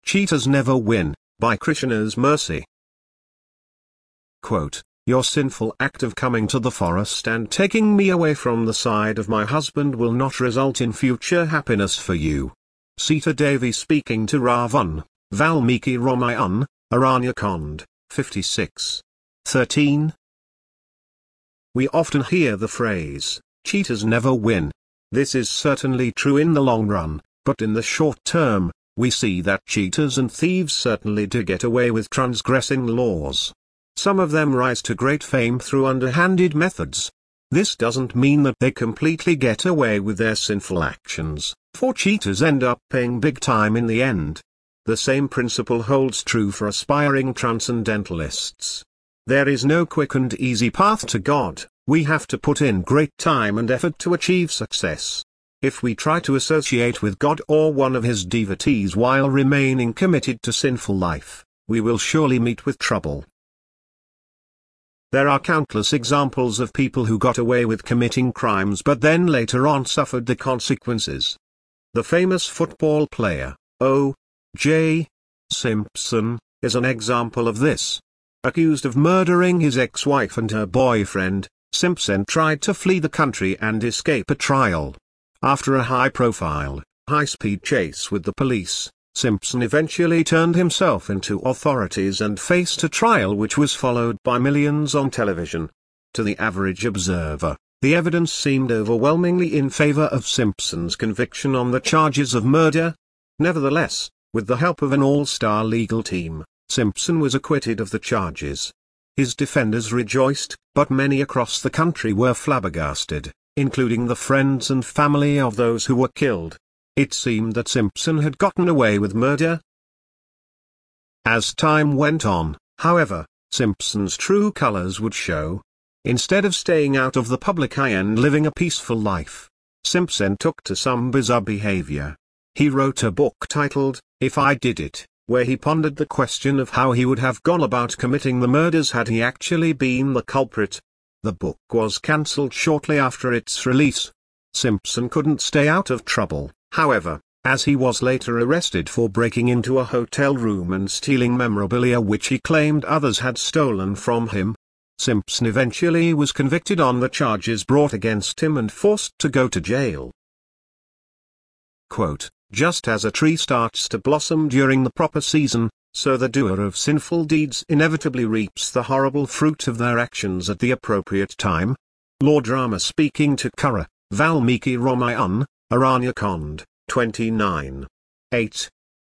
Cheaters Never Win, by Krishna's Mercy. Quote, your sinful act of coming to the forest and taking me away from the side of my husband will not result in future happiness for you. Sita Devi speaking to Ravan, Valmiki Ramayan, Aranyakand, 56:13. We often hear the phrase, cheaters never win. This is certainly true in the long run, but in the short term, we see that cheaters and thieves certainly do get away with transgressing laws. Some of them rise to great fame through underhanded methods. This doesn't mean that they completely get away with their sinful actions, for cheaters end up paying big time in the end. The same principle holds true for aspiring transcendentalists. There is no quick and easy path to God. We have to put in great time and effort to achieve success. If we try to associate with God or one of his devotees while remaining committed to sinful life, we will surely meet with trouble. There are countless examples of people who got away with committing crimes but then later on suffered the consequences. The famous football player, O.J. Simpson, is an example of this. Accused of murdering his ex-wife and her boyfriend, Simpson tried to flee the country and escape a trial. After a high-profile, high-speed chase with the police, Simpson eventually turned himself into authorities and faced a trial which was followed by millions on television. To the average observer, the evidence seemed overwhelmingly in favor of Simpson's conviction on the charges of murder. Nevertheless, with the help of an all-star legal team, Simpson was acquitted of the charges. His defenders rejoiced, but many across the country were flabbergasted, including the friends and family of those who were killed. It seemed that Simpson had gotten away with murder. As time went on, however, Simpson's true colors would show. Instead of staying out of the public eye and living a peaceful life, Simpson took to some bizarre behavior. He wrote a book titled, If I Did It, where he pondered the question of how he would have gone about committing the murders had he actually been the culprit. The book was cancelled shortly after its release. Simpson couldn't stay out of trouble, however, as he was later arrested for breaking into a hotel room and stealing memorabilia which he claimed others had stolen from him. Simpson eventually was convicted on the charges brought against him and forced to go to jail. Quote, just as a tree starts to blossom during the proper season, so the doer of sinful deeds inevitably reaps the horrible fruit of their actions at the appropriate time. Lord Rama speaking to Kara, Valmiki Ramayan, Aranyakand, 29:8.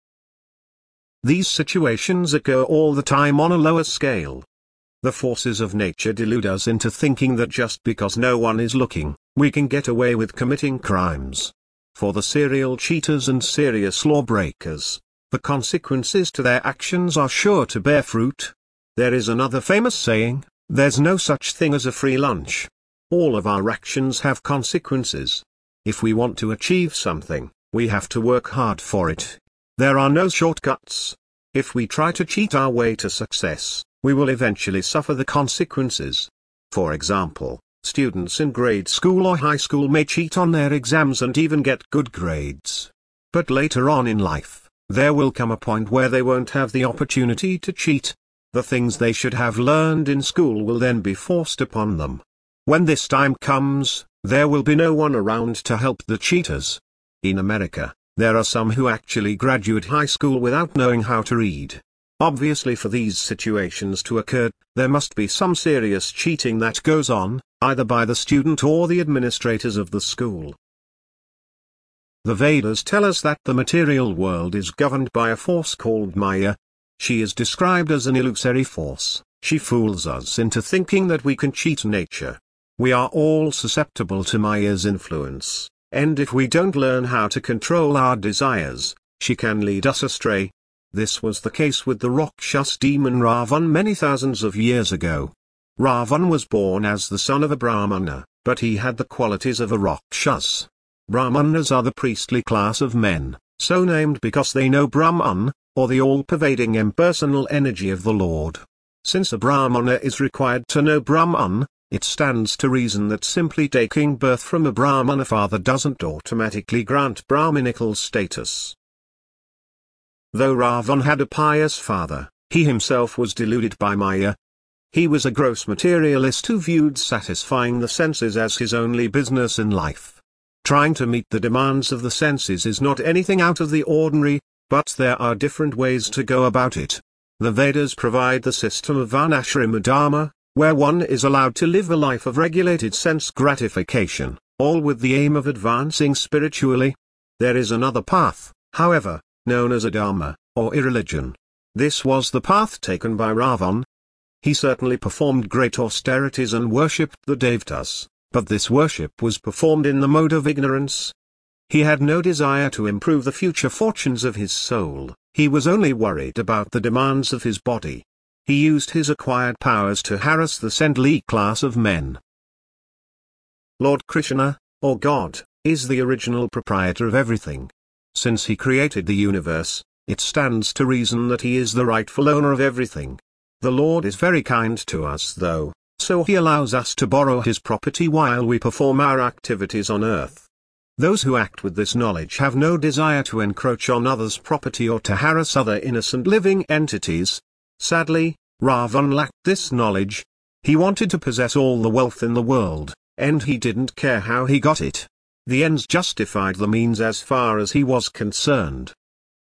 These situations occur all the time on a lower scale. The forces of nature delude us into thinking that just because no one is looking, we can get away with committing crimes. For the serial cheaters and serious lawbreakers, the consequences to their actions are sure to bear fruit. There is another famous saying, there's no such thing as a free lunch. All of our actions have consequences. If we want to achieve something, we have to work hard for it. There are no shortcuts. If we try to cheat our way to success, we will eventually suffer the consequences. For example, students in grade school or high school may cheat on their exams and even get good grades. But later on in life, there will come a point where they won't have the opportunity to cheat. The things they should have learned in school will then be forced upon them. When this time comes, there will be no one around to help the cheaters. In America, there are some who actually graduate high school without knowing how to read. Obviously, for these situations to occur, there must be some serious cheating that goes on, either by the student or the administrators of the school. The Vedas tell us that the material world is governed by a force called Maya. She is described as an illusory force. She fools us into thinking that we can cheat nature. We are all susceptible to Maya's influence, and if we don't learn how to control our desires, she can lead us astray. This was the case with the Rakshas demon Ravan many thousands of years ago. Ravan was born as the son of a Brahmana, but he had the qualities of a Rakshas. Brahmanas are the priestly class of men, so named because they know Brahman, or the all-pervading impersonal energy of the Lord. Since a Brahmana is required to know Brahman, it stands to reason that simply taking birth from a Brahmana father doesn't automatically grant Brahminical status. Though Ravan had a pious father, he himself was deluded by Maya. He was a gross materialist who viewed satisfying the senses as his only business in life. Trying to meet the demands of the senses is not anything out of the ordinary, but there are different ways to go about it. The Vedas provide the system of Varnashrama Dharma, where one is allowed to live a life of regulated sense gratification, all with the aim of advancing spiritually. There is another path, however, known as Adharma, or irreligion. This was the path taken by Ravan. He certainly performed great austerities and worshipped the Devatas, but this worship was performed in the mode of ignorance. He had no desire to improve the future fortunes of his soul, he was only worried about the demands of his body. He used his acquired powers to harass the saintly class of men. Lord Krishna, or God, is the original proprietor of everything. Since he created the universe, it stands to reason that he is the rightful owner of everything. The Lord is very kind to us though, so he allows us to borrow his property while we perform our activities on earth. Those who act with this knowledge have no desire to encroach on others' property or to harass other innocent living entities. Sadly, Ravan lacked this knowledge. He wanted to possess all the wealth in the world, and he didn't care how he got it. The ends justified the means as far as he was concerned.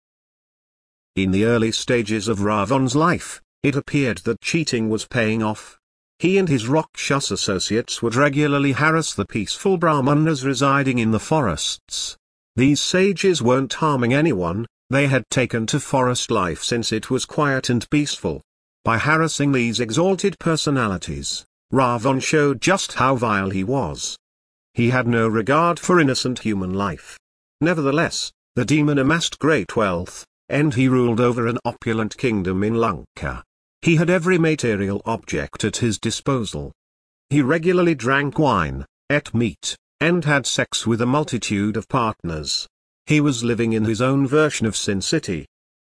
In the early stages of Ravan's life, it appeared that cheating was paying off. He and his Rakshas associates would regularly harass the peaceful Brahmanas residing in the forests. These sages weren't harming anyone, they had taken to forest life since it was quiet and peaceful. By harassing these exalted personalities, Ravan showed just how vile he was. He had no regard for innocent human life. Nevertheless, the demon amassed great wealth, and he ruled over an opulent kingdom in Lanka. He had every material object at his disposal. He regularly drank wine, ate meat, and had sex with a multitude of partners. He was living in his own version of Sin City.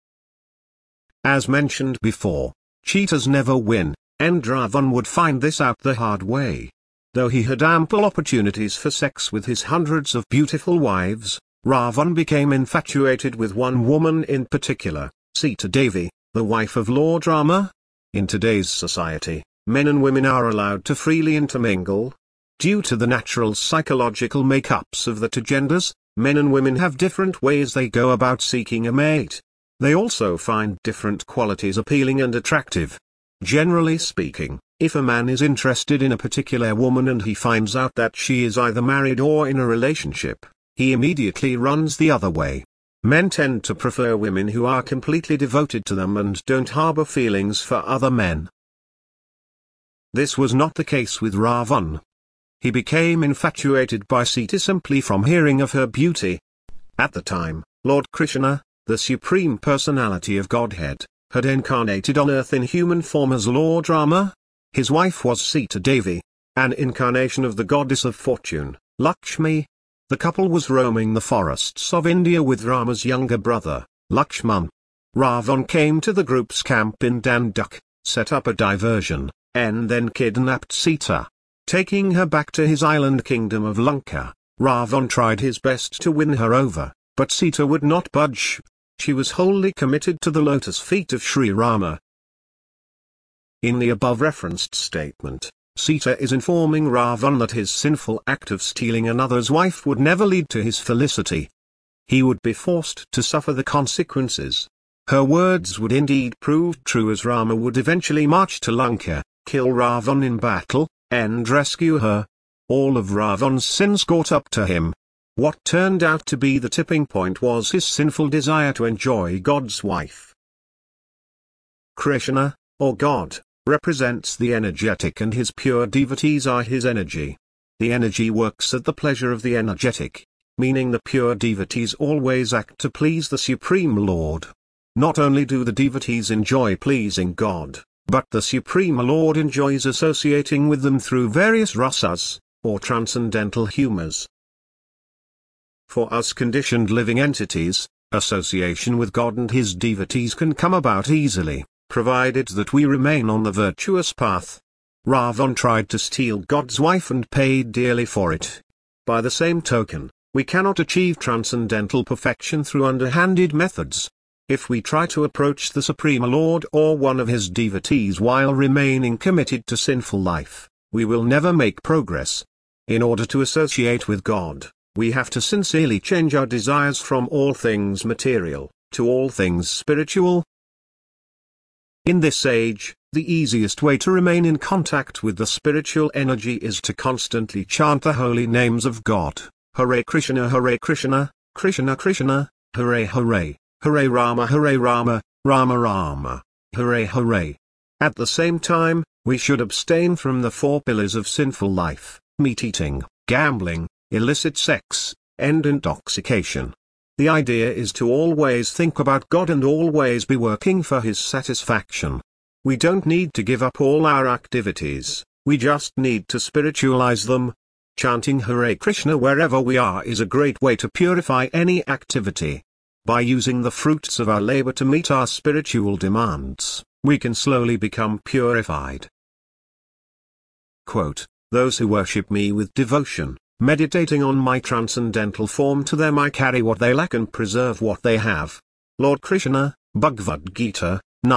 As mentioned before, cheaters never win, and Ravan would find this out the hard way. Though he had ample opportunities for sex with his hundreds of beautiful wives, Ravan became infatuated with one woman in particular, Sita Devi, the wife of Lord Rama. In today's society, men and women are allowed to freely intermingle. Due to the natural psychological makeups of the two genders, men and women have different ways they go about seeking a mate. They also find different qualities appealing and attractive. Generally speaking, if a man is interested in a particular woman and he finds out that she is either married or in a relationship, he immediately runs the other way. Men tend to prefer women who are completely devoted to them and don't harbor feelings for other men. This was not the case with Ravan. He became infatuated by Sita simply from hearing of her beauty. At the time, Lord Krishna, the Supreme Personality of Godhead, had incarnated on earth in human form as Lord Rama. His wife was Sita Devi, an incarnation of the goddess of fortune, Lakshmi. The couple was roaming the forests of India with Rama's younger brother, Lakshman. Ravan came to the group's camp in Danduk, set up a diversion, and then kidnapped Sita. Taking her back to his island kingdom of Lanka, Ravan tried his best to win her over, but Sita would not budge. She was wholly committed to the lotus feet of Sri Rama. In the above referenced statement, Sita is informing Ravan that his sinful act of stealing another's wife would never lead to his felicity. He would be forced to suffer the consequences. Her words would indeed prove true, as Rama would eventually march to Lanka, kill Ravan in battle, and rescue her. All of Ravan's sins caught up to him. What turned out to be the tipping point was his sinful desire to enjoy God's wife. Krishna, or God, represents the energetic and his pure devotees are his energy. The energy works at the pleasure of the energetic, meaning the pure devotees always act to please the Supreme Lord. Not only do the devotees enjoy pleasing God, but the Supreme Lord enjoys associating with them through various rasas, or transcendental humors. For us conditioned living entities, association with God and his devotees can come about easily, provided that we remain on the virtuous path. Ravan tried to steal God's wife and paid dearly for it. By the same token, we cannot achieve transcendental perfection through underhanded methods. If we try to approach the Supreme Lord or one of his devotees while remaining committed to sinful life, we will never make progress. In order to associate with God, we have to sincerely change our desires from all things material to all things spiritual. In this age, the easiest way to remain in contact with the spiritual energy is to constantly chant the holy names of God. Hare Krishna, Krishna Krishna, Hare Hare, Hare Rama, Rama Rama, Hare Hare. At the same time, we should abstain from the 4 pillars of sinful life: meat eating, gambling, illicit sex, and intoxication. The idea is to always think about God and always be working for His satisfaction. We don't need to give up all our activities, we just need to spiritualize them. Chanting Hare Krishna wherever we are is a great way to purify any activity. By using the fruits of our labor to meet our spiritual demands, we can slowly become purified. Quote, "Those who worship me with devotion, meditating on my transcendental form, to them I carry what they lack and preserve what they have." Lord Krishna, Bhagavad Gita,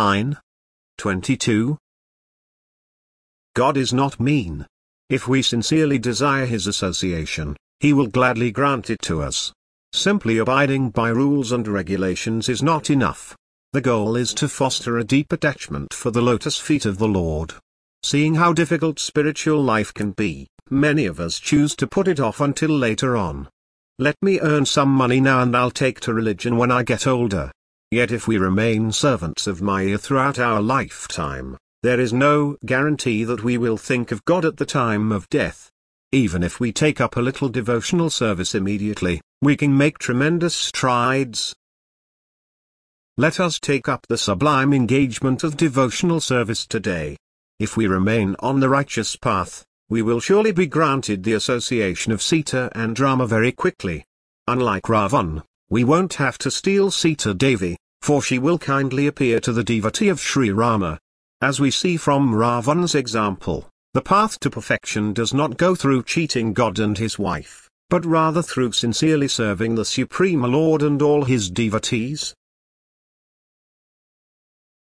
9:22. God is not mean. If we sincerely desire His association, He will gladly grant it to us. Simply abiding by rules and regulations is not enough. The goal is to foster a deep attachment for the lotus feet of the Lord. Seeing how difficult spiritual life can be, many of us choose to put it off until later on. Let me earn some money now and I'll take to religion when I get older. Yet if we remain servants of Maya throughout our lifetime, there is no guarantee that we will think of God at the time of death. Even if we take up a little devotional service immediately, we can make tremendous strides. Let us take up the sublime engagement of devotional service today. If we remain on the righteous path, we will surely be granted the association of Sita and Rama very quickly. Unlike Ravan, we won't have to steal Sita Devi, for she will kindly appear to the devotee of Sri Rama. As we see from Ravan's example, the path to perfection does not go through cheating God and his wife, but rather through sincerely serving the Supreme Lord and all his devotees.